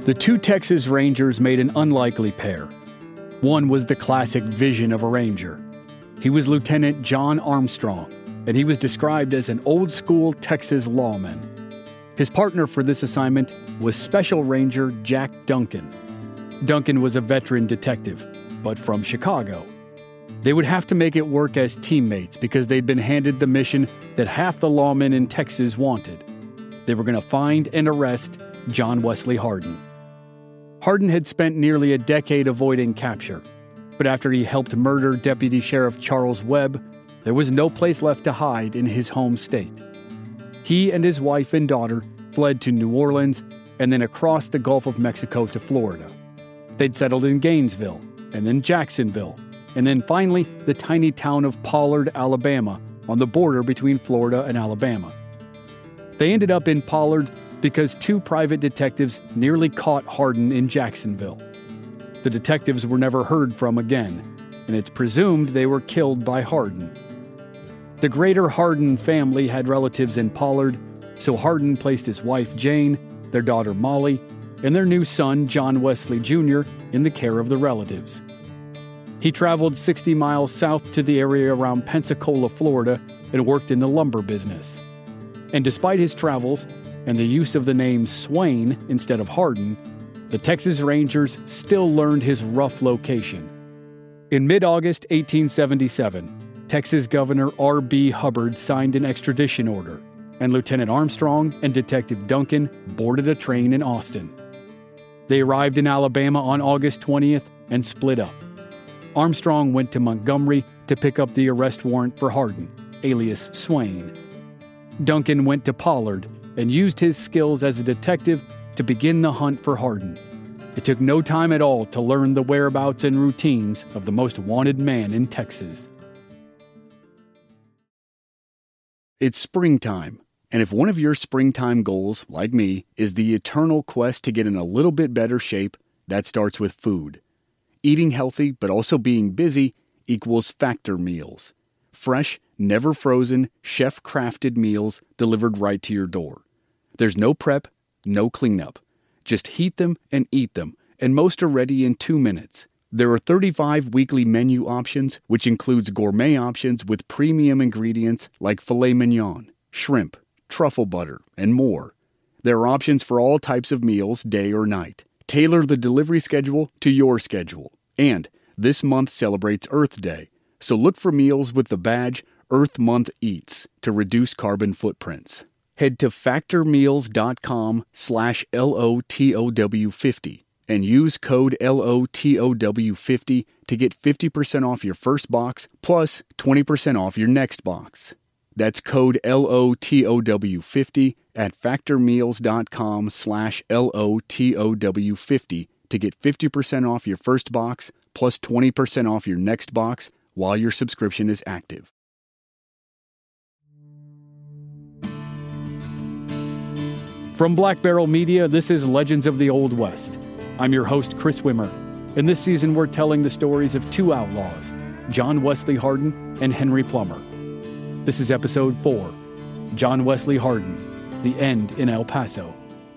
The two Texas Rangers made an unlikely pair. One was the classic vision of a Ranger. He was Lieutenant John Armstrong, and he was described as an old-school Texas lawman. His partner for this assignment was Special Ranger Jack Duncan. Duncan was a veteran detective, but from Chicago. They would have to make it work as teammates because they'd been handed the mission that half the lawmen in Texas wanted. They were going to find and arrest John Wesley Hardin. Hardin had spent nearly a decade avoiding capture, but after he helped murder Deputy Sheriff Charles Webb, there was no place left to hide in his home state. He and his wife and daughter fled to New Orleans and then across the Gulf of Mexico to Florida. They'd settled in Gainesville, and then Jacksonville, and then finally the tiny town of Pollard, Alabama, on the border between Florida and Alabama. They ended up in Pollard because two private detectives nearly caught Hardin in Jacksonville. The detectives were never heard from again, and it's presumed they were killed by Hardin. The greater Hardin family had relatives in Pollard, so Hardin placed his wife Jane, their daughter Molly, and their new son John Wesley Jr. in the care of the relatives. He traveled 60 miles south to the area around Pensacola, Florida, and worked in the lumber business. And despite his travels and the use of the name Swain instead of Hardin, the Texas Rangers still learned his rough location. In mid-August 1877, Texas Governor R.B. Hubbard signed an extradition order, and Lieutenant Armstrong and Detective Duncan boarded a train in Austin. They arrived in Alabama on August 20th and split up. Armstrong went to Montgomery to pick up the arrest warrant for Hardin, alias Swain. Duncan went to Pollard and used his skills as a detective to begin the hunt for Hardin. It took no time at all to learn the whereabouts and routines of the most wanted man in Texas. It's springtime, and if one of your springtime goals, like me, is the eternal quest to get in a little bit better shape, that starts with food. Eating healthy but also being busy equals Factor meals. Fresh, never frozen, chef-crafted meals delivered right to your door. There's no prep, no cleanup. Just heat them and eat them, and most are ready in 2 minutes. There are 35 weekly menu options, which includes gourmet options with premium ingredients like filet mignon, shrimp, truffle butter, and more. There are options for all types of meals, day or night. Tailor the delivery schedule to your schedule. And this month celebrates Earth Day, so look for meals with the badge Earth Month Eats to reduce carbon footprints. Head to factormeals.com/LOTOW50 and use code LOTOW50 to get 50% off your first box plus 20% off your next box. That's code LOTOW50 at factormeals.com/LOTOW50 to get 50% off your first box plus 20% off your next box while your subscription is active. From Black Barrel Media, this is Legends of the Old West. I'm your host, Chris Wimmer, and this season we're telling the stories of two outlaws, John Wesley Hardin and Henry Plummer. This is Episode 4, John Wesley Hardin, The End in El Paso.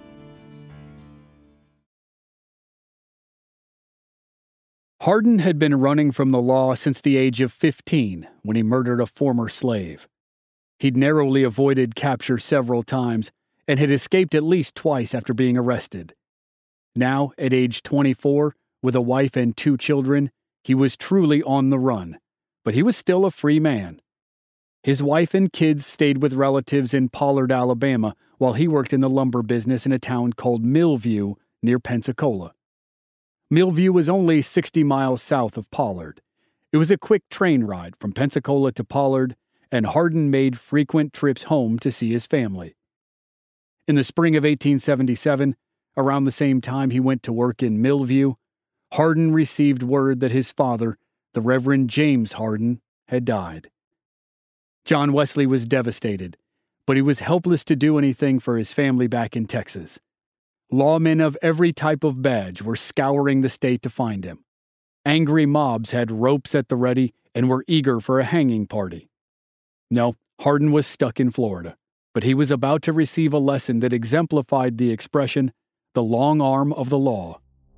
Hardin had been running from the law since the age of 15 when he murdered a former slave. He'd narrowly avoided capture several times and had escaped at least twice after being arrested. Now, at age 24, with a wife and 2 children, he was truly on the run, but he was still a free man. His wife and kids stayed with relatives in Pollard, Alabama, while he worked in the lumber business in a town called Millview near Pensacola. Millview was only 60 miles south of Pollard. It was a quick train ride from Pensacola to Pollard, and Hardin made frequent trips home to see his family. In the spring of 1877, around the same time he went to work in Millview, Hardin received word that his father, the Reverend James Hardin, had died. John Wesley was devastated, but he was helpless to do anything for his family back in Texas. Lawmen of every type of badge were scouring the state to find him. Angry mobs had ropes at the ready and were eager for a hanging party. No, Hardin was stuck in Florida, but he was about to receive a lesson that exemplified the expression, the long arm of the law.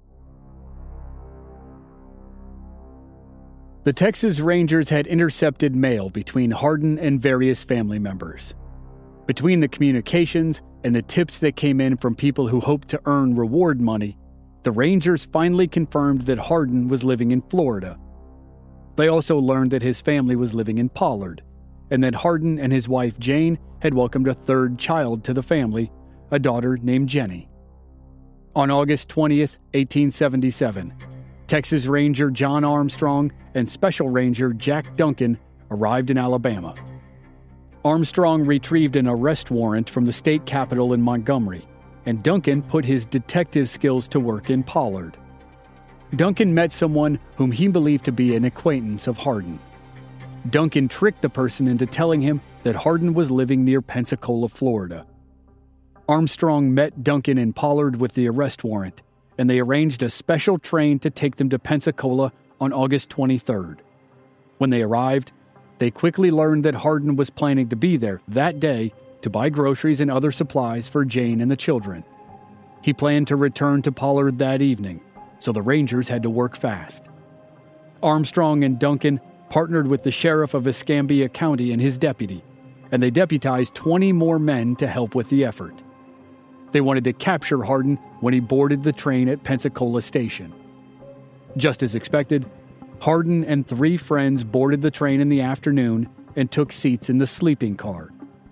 The Texas Rangers had intercepted mail between Hardin and various family members. Between the communications and the tips that came in from people who hoped to earn reward money, the Rangers finally confirmed that Hardin was living in Florida. They also learned that his family was living in Pollard, and that Hardin and his wife Jane had welcomed a third child to the family, a daughter named Jenny. On August 20th, 1877, Texas Ranger John Armstrong and Special Ranger Jack Duncan arrived in Alabama. Armstrong retrieved an arrest warrant from the state capitol in Montgomery, and Duncan put his detective skills to work in Pollard. Duncan met someone whom he believed to be an acquaintance of Hardin. Duncan tricked the person into telling him that Hardin was living near Pensacola, Florida. Armstrong met Duncan in Pollard with the arrest warrant, and they arranged a special train to take them to Pensacola on August 23rd. When they arrived, they quickly learned that Hardin was planning to be there that day to buy groceries and other supplies for Jane and the children. He planned to return to Pollard that evening, so the Rangers had to work fast. Armstrong and Duncan partnered with the sheriff of Escambia County and his deputy, and they deputized 20 more men to help with the effort. They wanted to capture Hardin when he boarded the train at Pensacola Station. Just as expected, Hardin and 3 friends boarded the train in the afternoon and took seats in the sleeping car.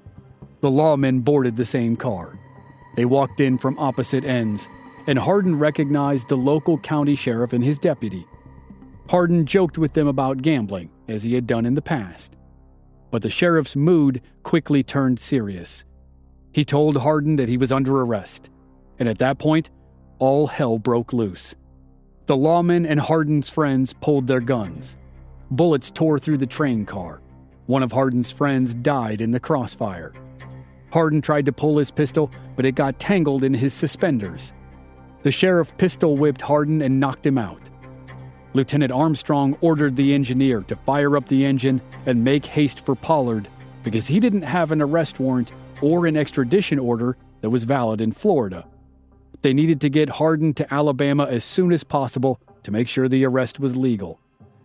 The lawmen boarded the same car. They walked in from opposite ends, and Hardin recognized the local county sheriff and his deputy. Hardin joked with them about gambling, as he had done in the past. But the sheriff's mood quickly turned serious. He told Hardin that he was under arrest, and at that point, all hell broke loose. The lawmen and Hardin's friends pulled their guns. Bullets tore through the train car. One of Hardin's friends died in the crossfire. Hardin tried to pull his pistol, but it got tangled in his suspenders. The sheriff pistol whipped Hardin and knocked him out. Lieutenant Armstrong ordered the engineer to fire up the engine and make haste for Pollard because he didn't have an arrest warrant or an extradition order that was valid in Florida. They needed to get Hardin to Alabama as soon as possible to make sure the arrest was legal.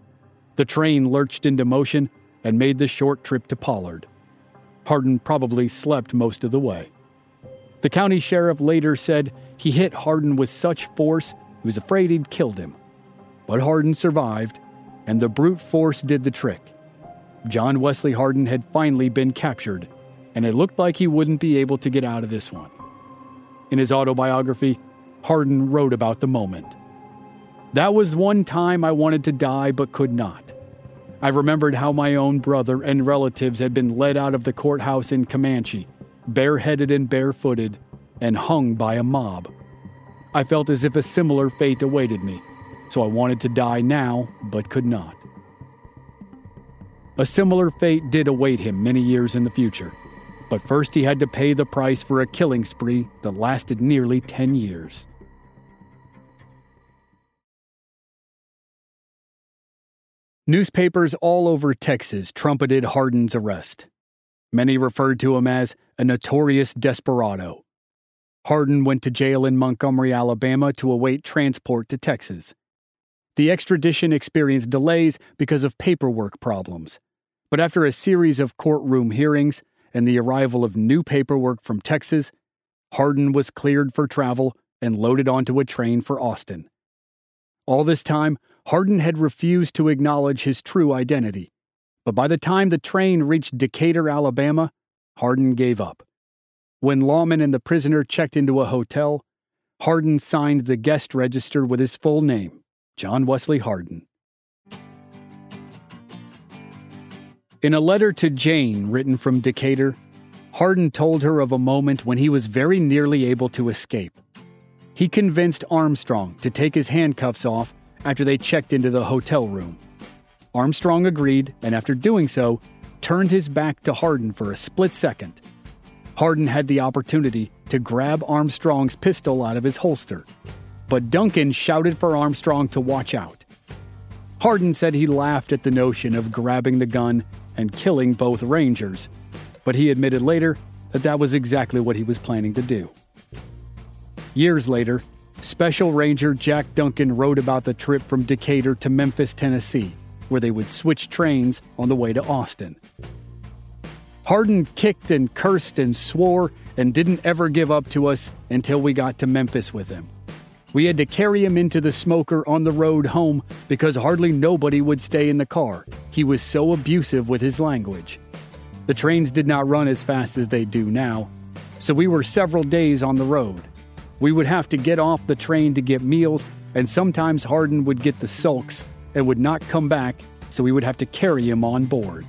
The train lurched into motion and made the short trip to Pollard. Hardin probably slept most of the way. The county sheriff later said he hit Hardin with such force he was afraid he'd killed him. But Hardin survived, and the brute force did the trick. John Wesley Hardin had finally been captured, and it looked like he wouldn't be able to get out of this one. In his autobiography, Hardin wrote about the moment. "That was one time I wanted to die but could not. I remembered how my own brother and relatives had been led out of the courthouse in Comanche, bareheaded and barefooted, and hung by a mob. I felt as if a similar fate awaited me, so I wanted to die now but could not." A similar fate did await him many years in the future, but first he had to pay the price for a killing spree that lasted nearly 10 years. Newspapers all over Texas trumpeted Hardin's arrest. Many referred to him as a notorious desperado. Hardin went to jail in Montgomery, Alabama to await transport to Texas. The extradition experienced delays because of paperwork problems, but after a series of courtroom hearings and the arrival of new paperwork from Texas, Hardin was cleared for travel and loaded onto a train for Austin. All this time, Hardin had refused to acknowledge his true identity, but by the time the train reached Decatur, Alabama, Hardin gave up. When lawmen and the prisoner checked into a hotel, Hardin signed the guest register with his full name, John Wesley Hardin. In a letter to Jane written from Decatur, Hardin told her of a moment when he was very nearly able to escape. He convinced Armstrong to take his handcuffs off after they checked into the hotel room. Armstrong agreed, and after doing so, turned his back to Hardin for a split second. Hardin had the opportunity to grab Armstrong's pistol out of his holster, but Duncan shouted for Armstrong to watch out. Hardin said he laughed at the notion of grabbing the gun and killing both Rangers, but he admitted later that that was exactly what he was planning to do. Years later, Special Ranger Jack Duncan wrote about the trip from Decatur to Memphis, Tennessee, where they would switch trains on the way to Austin. Hardin kicked and cursed and swore and didn't ever give up to us until we got to Memphis with him. We had to carry him into the smoker on the road home because hardly nobody would stay in the car. He was so abusive with his language. The trains did not run as fast as they do now, so we were several days on the road. We would have to get off the train to get meals, and sometimes Hardin would get the sulks and would not come back, so we would have to carry him on board.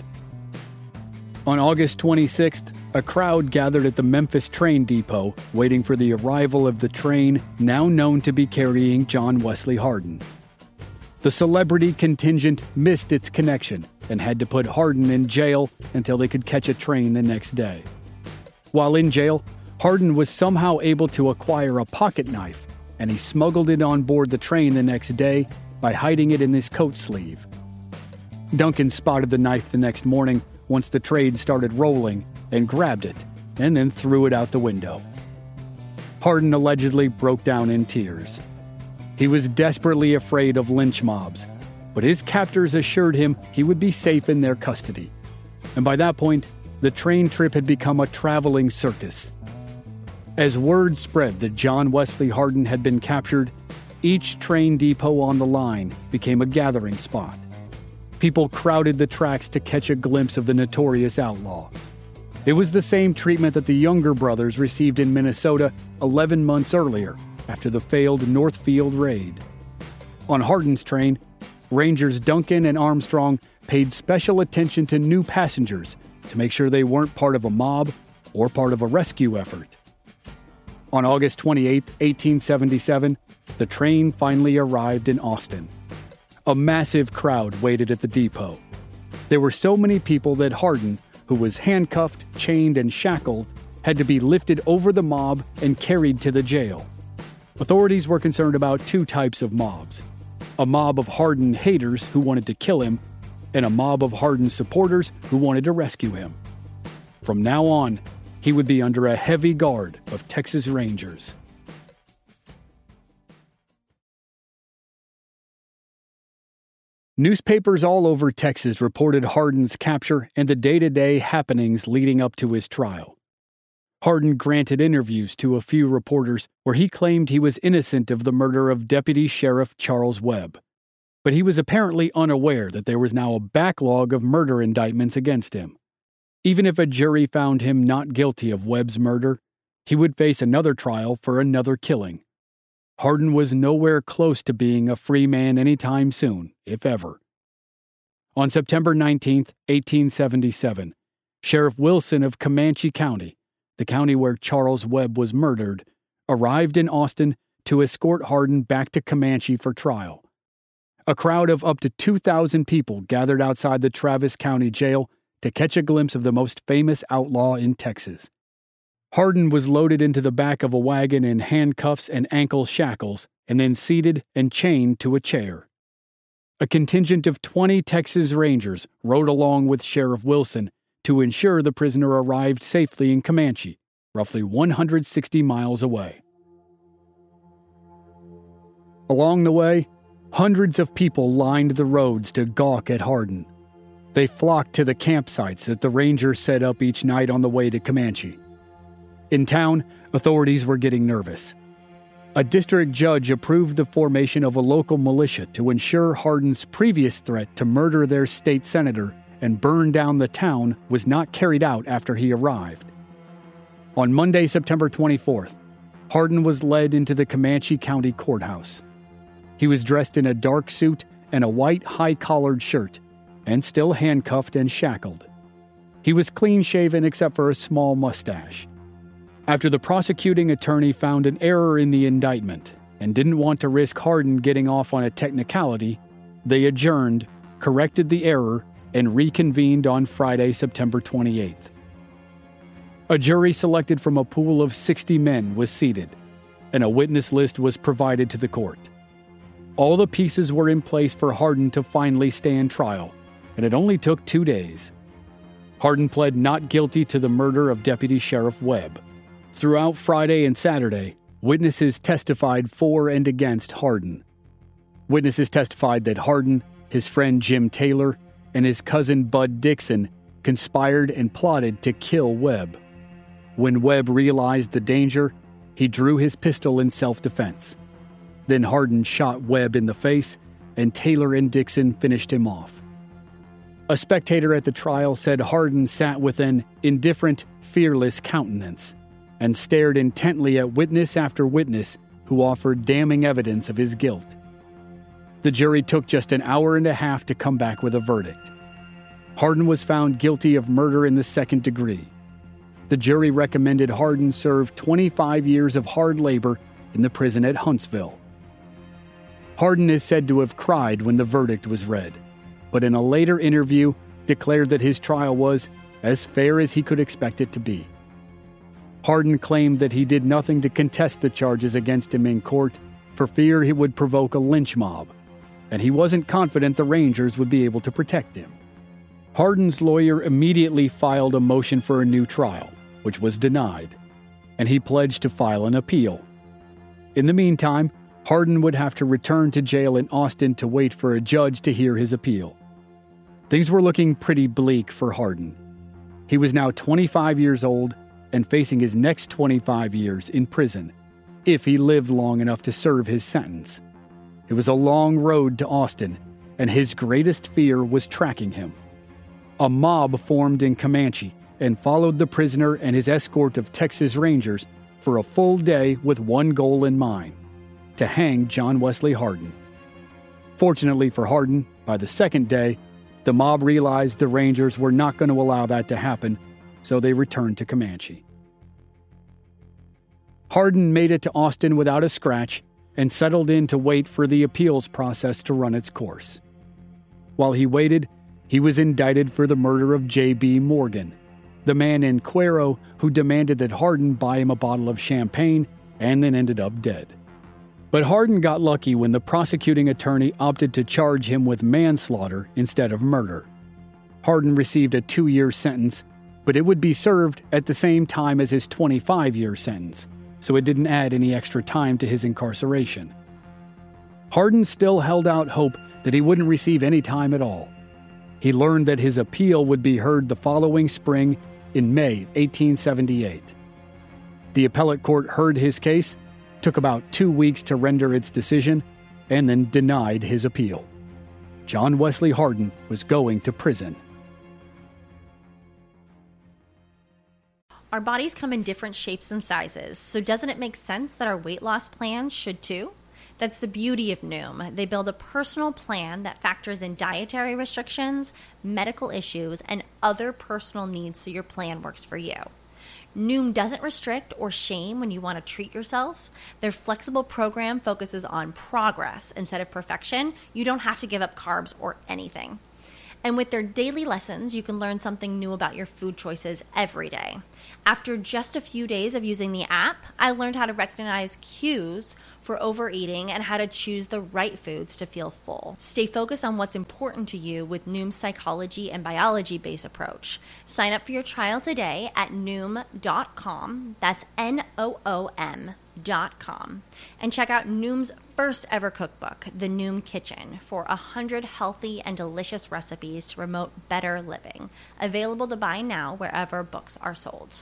On August 26th, a crowd gathered at the Memphis train depot waiting for the arrival of the train now known to be carrying John Wesley Hardin. The celebrity contingent missed its connection and had to put Hardin in jail until they could catch a train the next day. While in jail, Hardin was somehow able to acquire a pocket knife, and he smuggled it on board the train the next day by hiding it in his coat sleeve. Duncan spotted the knife the next morning once the train started rolling and grabbed it, and then threw it out the window. Hardin allegedly broke down in tears. He was desperately afraid of lynch mobs, but his captors assured him he would be safe in their custody. And by that point, the train trip had become a traveling circus. As word spread that John Wesley Hardin had been captured, each train depot on the line became a gathering spot. People crowded the tracks to catch a glimpse of the notorious outlaw. It was the same treatment that the Younger brothers received in Minnesota 11 months earlier after the failed Northfield raid. On Hardin's train, Rangers Duncan and Armstrong paid special attention to new passengers to make sure they weren't part of a mob or part of a rescue effort. On August 28, 1877, the train finally arrived in Austin. A massive crowd waited at the depot. There were so many people that Hardin, who was handcuffed, chained, and shackled, had to be lifted over the mob and carried to the jail. Authorities were concerned about two types of mobs: a mob of Hardin haters who wanted to kill him, and a mob of Hardin supporters who wanted to rescue him. From now on, he would be under a heavy guard of Texas Rangers. Newspapers all over Texas reported Hardin's capture and the day-to-day happenings leading up to his trial. Hardin granted interviews to a few reporters where he claimed he was innocent of the murder of Deputy Sheriff Charles Webb. But he was apparently unaware that there was now a backlog of murder indictments against him. Even if a jury found him not guilty of Webb's murder, he would face another trial for another killing. Hardin was nowhere close to being a free man anytime soon, if ever. On September 19, 1877, Sheriff Wilson of Comanche County, the county where Charles Webb was murdered, arrived in Austin to escort Hardin back to Comanche for trial. A crowd of up to 2,000 people gathered outside the Travis County Jail to catch a glimpse of the most famous outlaw in Texas. Hardin was loaded into the back of a wagon in handcuffs and ankle shackles and then seated and chained to a chair. A contingent of 20 Texas Rangers rode along with Sheriff Wilson to ensure the prisoner arrived safely in Comanche, roughly 160 miles away. Along the way, hundreds of people lined the roads to gawk at Hardin. They flocked to the campsites that the Rangers set up each night on the way to Comanche. In town, authorities were getting nervous. A district judge approved the formation of a local militia to ensure Hardin's previous threat to murder their state senator and burn down the town was not carried out after he arrived. On Monday, September 24th, Hardin was led into the Comanche County Courthouse. He was dressed in a dark suit and a white high-collared shirt, and still handcuffed and shackled. He was clean-shaven except for a small mustache. After the prosecuting attorney found an error in the indictment and didn't want to risk Hardin getting off on a technicality, they adjourned, corrected the error, and reconvened on Friday, September 28th. A jury selected from a pool of 60 men was seated, and a witness list was provided to the court. All the pieces were in place for Hardin to finally stand trial, and it only took 2 days. Hardin pled not guilty to the murder of Deputy Sheriff Webb. Throughout Friday and Saturday, Witnesses testified for and against Hardin. Witnesses testified that Hardin, his friend Jim Taylor, and his cousin Bud Dixon conspired and plotted to kill Webb. When Webb realized the danger, he drew his pistol in self-defense. Then Hardin shot Webb in the face, and Taylor and Dixon finished him off. A spectator at the trial said Hardin sat with an indifferent, fearless countenance and stared intently at witness after witness who offered damning evidence of his guilt. The jury took just an hour and a half to come back with a verdict. Hardin was found guilty of murder in the second degree. The jury recommended Hardin serve 25 years of hard labor in the prison at Huntsville. Hardin is said to have cried when the verdict was read, but in a later interview declared that his trial was as fair as he could expect it to be. Hardin claimed that he did nothing to contest the charges against him in court for fear he would provoke a lynch mob, and he wasn't confident the Rangers would be able to protect him. Hardin's lawyer immediately filed a motion for a new trial, which was denied, and he pledged to file an appeal. In the meantime, Hardin would have to return to jail in Austin to wait for a judge to hear his appeal. Things were looking pretty bleak for Hardin. He was now 25 years old and facing his next 25 years in prison, if he lived long enough to serve his sentence. It was a long road to Austin, and his greatest fear was tracking him. A mob formed in Comanche and followed the prisoner and his escort of Texas Rangers for a full day with one goal in mind: to hang John Wesley Hardin. Fortunately for Hardin, by the second day, the mob realized the Rangers were not going to allow that to happen, so they returned to Comanche. Hardin made it to Austin without a scratch and settled in to wait for the appeals process to run its course. While he waited, he was indicted for the murder of J.B. Morgan, the man in Cuero who demanded that Hardin buy him a bottle of champagne and then ended up dead. But Hardin got lucky when the prosecuting attorney opted to charge him with manslaughter instead of murder. Hardin received a 2-year sentence, but it would be served at the same time as his 25-year sentence, so it didn't add any extra time to his incarceration. Hardin still held out hope that he wouldn't receive any time at all. He learned that his appeal would be heard the following spring in May 1878. The appellate court heard his case, took about 2 weeks to render its decision, and then denied his appeal. John Wesley Hardin was going to prison. Our bodies come in different shapes and sizes, so doesn't it make sense that our weight loss plans should too? That's the beauty of Noom. They build a personal plan that factors in dietary restrictions, medical issues, and other personal needs so your plan works for you. Noom doesn't restrict or shame when you want to treat yourself. Their flexible program focuses on progress instead of perfection. You don't have to give up carbs or anything. And with their daily lessons, you can learn something new about your food choices every day. After just a few days of using the app, I learned how to recognize cues for overeating and how to choose the right foods to feel full. Stay focused on what's important to you with Noom's psychology and biology-based approach. Sign up for your trial today at Noom.com. That's Noom.com. And check out Noom's first ever cookbook, The Noom Kitchen, for 100 healthy and delicious recipes to promote better living. Available to buy now wherever books are sold.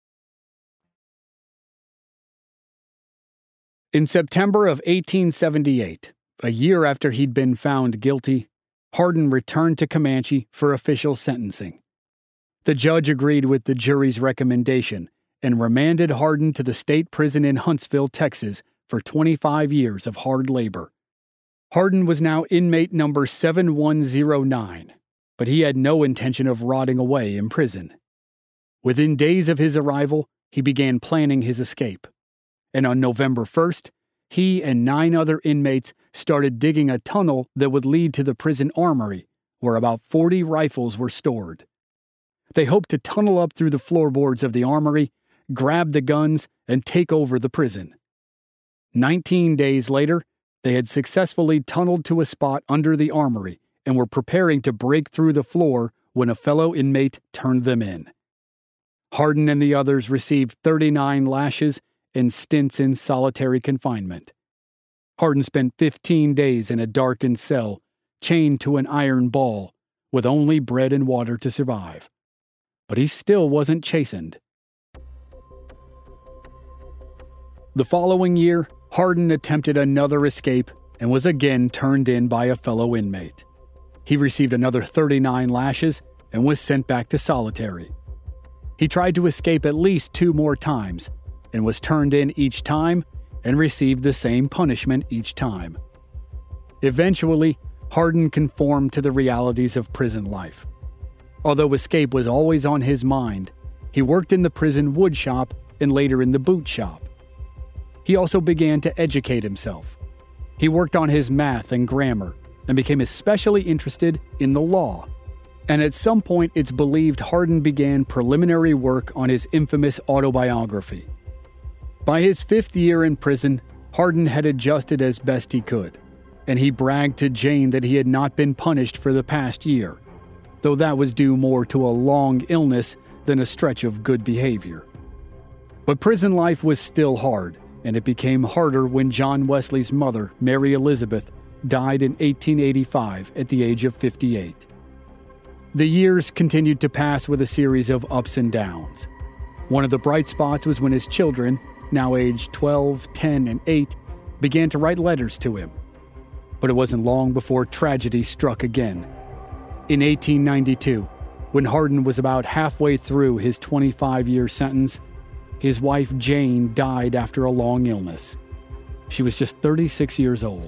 In September of 1878, a year after he'd been found guilty, Hardin returned to Comanche for official sentencing. The judge agreed with the jury's recommendation and remanded Hardin to the state prison in Huntsville, Texas, for 25 years of hard labor. Hardin was now inmate number 7109, but he had no intention of rotting away in prison. Within days of his arrival, he began planning his escape. And on November 1st, he and 9 other inmates started digging a tunnel that would lead to the prison armory, where about 40 rifles were stored. They hoped to tunnel up through the floorboards of the armory, grab the guns, and take over the prison. 19 days later, they had successfully tunneled to a spot under the armory and were preparing to break through the floor when a fellow inmate turned them in. Hardin and the others received 39 lashes and stints in solitary confinement. Hardin spent 15 days in a darkened cell, chained to an iron ball, with only bread and water to survive. But he still wasn't chastened. The following year, Hardin attempted another escape and was again turned in by a fellow inmate. He received another 39 lashes and was sent back to solitary. He tried to escape at least 2 more times and was turned in each time and received the same punishment each time. Eventually, Hardin conformed to the realities of prison life. Although escape was always on his mind, he worked in the prison wood shop and later in the boot shop. He also began to educate himself. He worked on his math and grammar and became especially interested in the law. And at some point, it's believed Hardin began preliminary work on his infamous autobiography. By his 5th year in prison, Hardin had adjusted as best he could, and he bragged to Jane that he had not been punished for the past year, though that was due more to a long illness than a stretch of good behavior. But prison life was still hard, and it became harder when John Wesley's mother, Mary Elizabeth, died in 1885 at the age of 58. The years continued to pass with a series of ups and downs. One of the bright spots was when his children, now aged 12, 10, and 8, began to write letters to him. But it wasn't long before tragedy struck again. In 1892, when Hardin was about halfway through his 25-year sentence, his wife Jane died after a long illness. She was just 36 years old.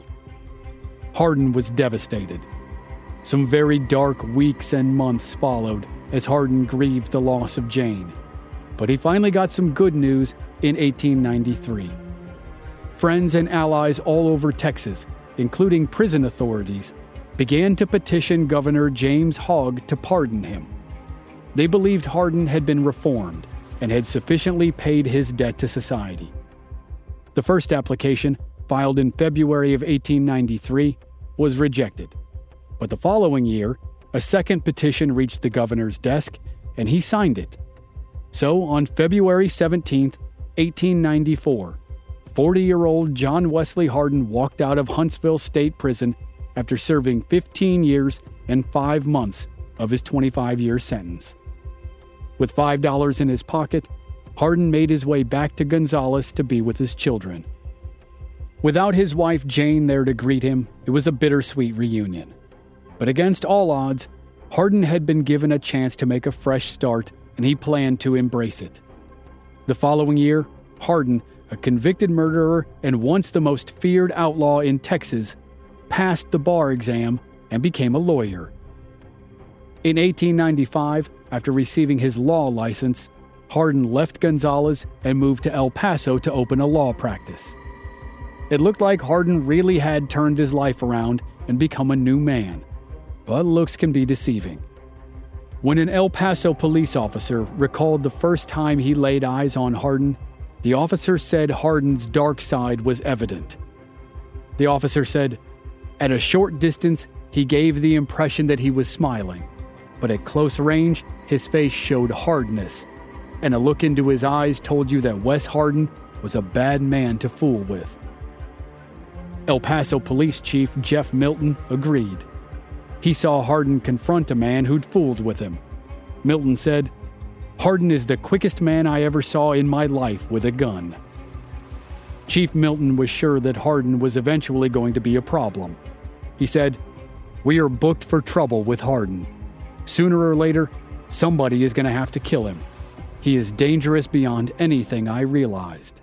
Hardin was devastated. Some very dark weeks and months followed as Hardin grieved the loss of Jane. But he finally got some good news in 1893. Friends and allies all over Texas, including prison authorities, began to petition Governor James Hogg to pardon him. They believed Hardin had been reformed and had sufficiently paid his debt to society. The first application, filed in February of 1893, was rejected. But the following year, a second petition reached the governor's desk, and he signed it. So, on February 17, 1894, 40-year-old John Wesley Hardin walked out of Huntsville State Prison after serving 15 years and 5 months of his 25-year sentence. With $5 in his pocket, Hardin made his way back to Gonzales to be with his children. Without his wife Jane there to greet him, it was a bittersweet reunion. But against all odds, Hardin had been given a chance to make a fresh start, and he planned to embrace it. The following year, Hardin, a convicted murderer and once the most feared outlaw in Texas, passed the bar exam and became a lawyer. In 1895, after receiving his law license, Hardin left Gonzales and moved to El Paso to open a law practice. It looked like Hardin really had turned his life around and become a new man. But looks can be deceiving. When an El Paso police officer recalled the first time he laid eyes on Hardin, the officer said Hardin's dark side was evident. The officer said, "At a short distance, he gave the impression that he was smiling, but at close range, his face showed hardness, and a look into his eyes told you that Wes Hardin was a bad man to fool with." El Paso Police Chief Jeff Milton agreed. He saw Hardin confront a man who'd fooled with him. Milton said, "Hardin is the quickest man I ever saw in my life with a gun." Chief Milton was sure that Hardin was eventually going to be a problem. He said, "We are booked for trouble with Hardin. Sooner or later, somebody is going to have to kill him. He is dangerous beyond anything I realized."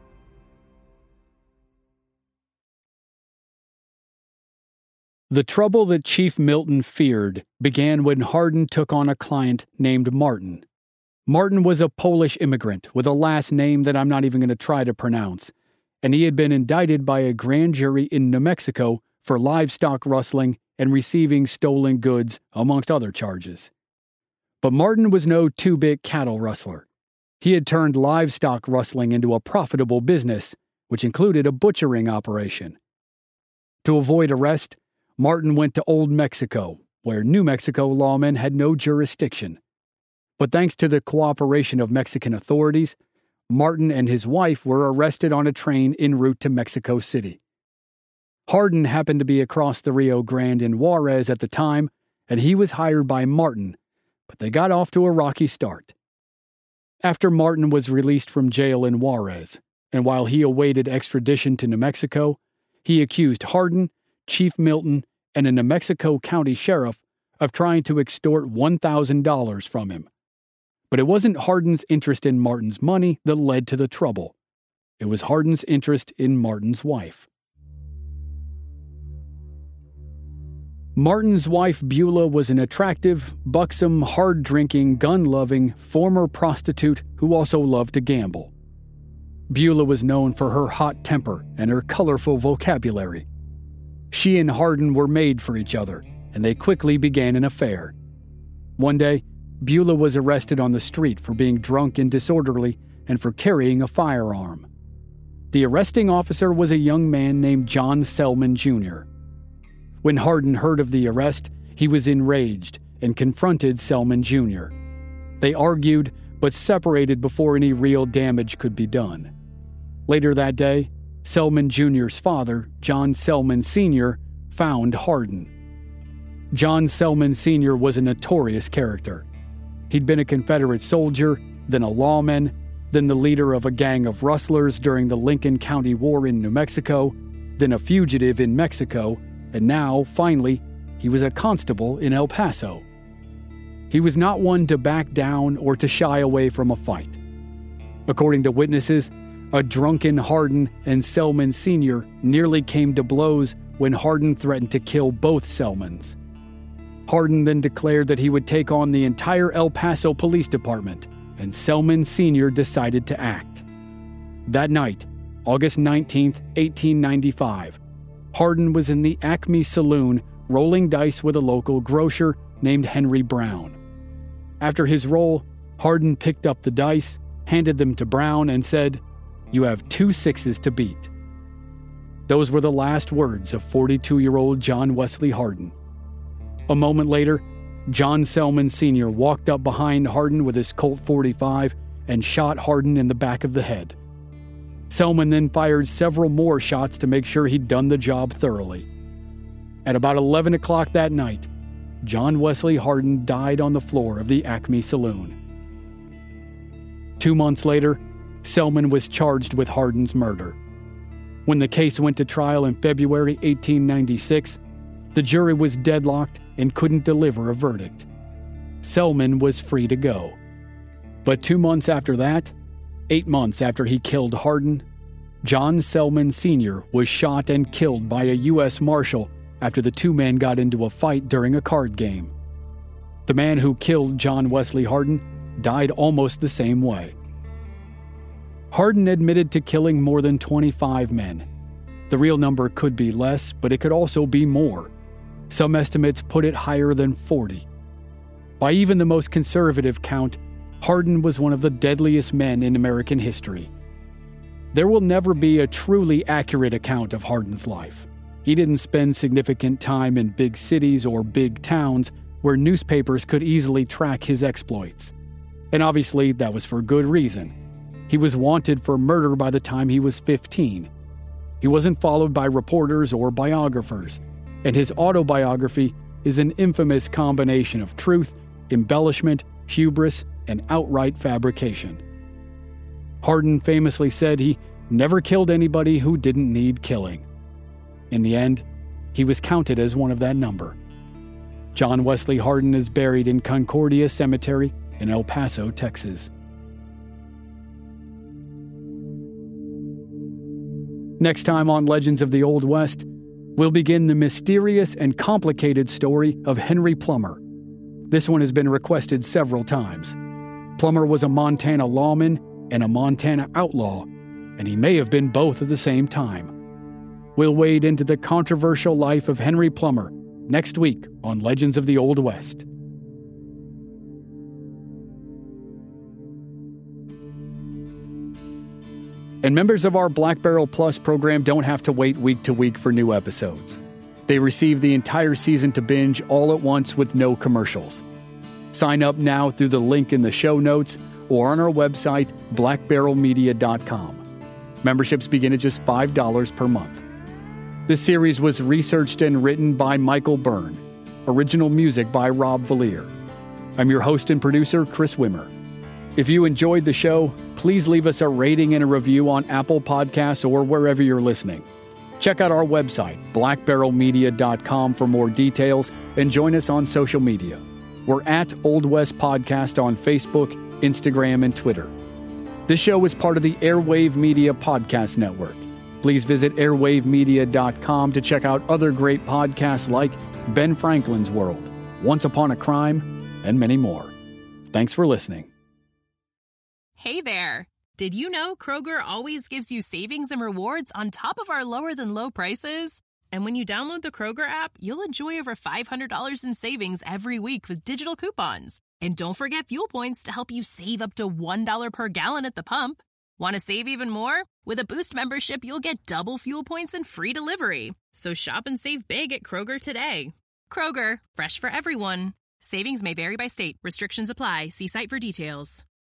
The trouble that Chief Milton feared began when Hardin took on a client named Martin. Martin was a Polish immigrant with a last name that I'm not even going to try to pronounce, and he had been indicted by a grand jury in New Mexico for livestock rustling and receiving stolen goods, amongst other charges. But Martin was no two-bit cattle rustler. He had turned livestock rustling into a profitable business, which included a butchering operation. To avoid arrest, Martin went to Old Mexico, where New Mexico lawmen had no jurisdiction. But thanks to the cooperation of Mexican authorities, Martin and his wife were arrested on a train en route to Mexico City. Hardin happened to be across the Rio Grande in Juarez at the time, and he was hired by Martin, but they got off to a rocky start. After Martin was released from jail in Juarez, and while he awaited extradition to New Mexico, he accused Hardin, Chief Milton, and a New Mexico County sheriff of trying to extort $1,000 from him. But it wasn't Hardin's interest in Martin's money that led to the trouble. It was Hardin's interest in Martin's wife. Martin's wife Beulah was an attractive, buxom, hard-drinking, gun-loving, former prostitute who also loved to gamble. Beulah was known for her hot temper and her colorful vocabulary. She and Hardin were made for each other, and they quickly began an affair. One day, Beulah was arrested on the street for being drunk and disorderly and for carrying a firearm. The arresting officer was a young man named John Selman, Jr. When Hardin heard of the arrest, he was enraged and confronted Selman, Jr. They argued, but separated before any real damage could be done. Later that day, Selman Jr.'s father, John Selman Sr., found Hardin. John Selman Sr. was a notorious character. He'd been a Confederate soldier, then a lawman, then the leader of a gang of rustlers during the Lincoln County War in New Mexico, then a fugitive in Mexico, and now, finally, he was a constable in El Paso. He was not one to back down or to shy away from a fight. According to witnesses, a drunken Hardin and Selman Sr. nearly came to blows when Hardin threatened to kill both Selmans. Hardin then declared that he would take on the entire El Paso Police Department, and Selman Sr. decided to act. That night, August 19, 1895, Hardin was in the Acme Saloon rolling dice with a local grocer named Henry Brown. After his roll, Hardin picked up the dice, handed them to Brown, and said, "You have 2 6s to beat." Those were the last words of 42-year-old John Wesley Hardin. A moment later, John Selman Sr. walked up behind Hardin with his Colt .45 and shot Hardin in the back of the head. Selman then fired several more shots to make sure he'd done the job thoroughly. At about 11 o'clock that night, John Wesley Hardin died on the floor of the Acme Saloon. 2 months later, Selman was charged with Hardin's murder. When the case went to trial in February 1896, the jury was deadlocked and couldn't deliver a verdict. Selman was free to go. But 2 months after that, 8 months after he killed Hardin, John Selman Sr. was shot and killed by a U.S. Marshal after the two men got into a fight during a card game. The man who killed John Wesley Hardin died almost the same way. Hardin admitted to killing more than 25 men. The real number could be less, but it could also be more. Some estimates put it higher than 40. By even the most conservative count, Hardin was one of the deadliest men in American history. There will never be a truly accurate account of Hardin's life. He didn't spend significant time in big cities or big towns where newspapers could easily track his exploits. And obviously, that was for good reason. He was wanted for murder by the time he was 15. He wasn't followed by reporters or biographers, and his autobiography is an infamous combination of truth, embellishment, hubris, and outright fabrication. Hardin famously said he never killed anybody who didn't need killing. In the end, he was counted as one of that number. John Wesley Hardin is buried in Concordia Cemetery in El Paso, Texas. Next time on Legends of the Old West, we'll begin the mysterious and complicated story of Henry Plummer. This one has been requested several times. Plummer was a Montana lawman and a Montana outlaw, and he may have been both at the same time. We'll wade into the controversial life of Henry Plummer next week on Legends of the Old West. And members of our Black Barrel Plus program don't have to wait week to week for new episodes. They receive the entire season to binge all at once with no commercials. Sign up now through the link in the show notes or on our website, blackbarrelmedia.com. Memberships begin at just $5 per month. This series was researched and written by Michael Byrne. Original music by Rob Valier. I'm your host and producer, Chris Wimmer. If you enjoyed the show, please leave us a rating and a review on Apple Podcasts or wherever you're listening. Check out our website, blackbarrelmedia.com, for more details, and join us on social media. We're at Old West Podcast on Facebook, Instagram, and Twitter. This show is part of the Airwave Media Podcast Network. Please visit airwavemedia.com to check out other great podcasts like Ben Franklin's World, Once Upon a Crime, and many more. Thanks for listening. Hey there! Did you know Kroger always gives you savings and rewards on top of our lower-than-low prices? And when you download the Kroger app, you'll enjoy over $500 in savings every week with digital coupons. And don't forget fuel points to help you save up to $1 per gallon at the pump. Want to save even more? With a Boost membership, you'll get double fuel points and free delivery. So shop and save big at Kroger today. Kroger, fresh for everyone. Savings may vary by state. Restrictions apply. See site for details.